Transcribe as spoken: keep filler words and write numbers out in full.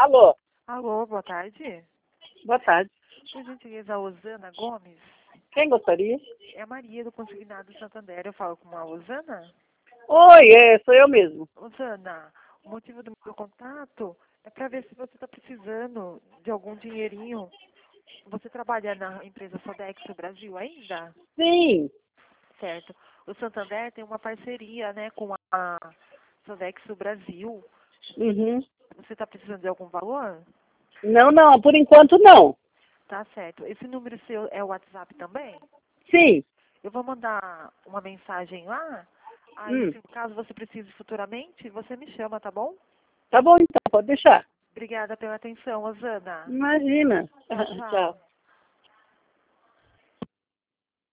Alô, Alô, boa tarde. boa tarde. Por gentileza, a Osana Gomes. Quem gostaria? É a Maria do Consignado Santander. Eu falo com a Osana. Oi, é, sou eu mesmo. Osana, o motivo do meu contato é para ver se você está precisando de algum dinheirinho. Você trabalha na empresa Sodexo Brasil ainda? Sim, Certo. O Santander tem uma parceria, né, com a Sodexo Brasil. uhum. Você está precisando de algum valor? Não, não, por enquanto não. Tá certo. Esse número seu é o WhatsApp também? Sim, Eu vou mandar uma mensagem lá. Aí, hum. se caso você precise futuramente, você me chama, tá bom? Tá bom então, pode deixar. Obrigada pela atenção, Osana. Imagina. Tchau, Tchau. tchau.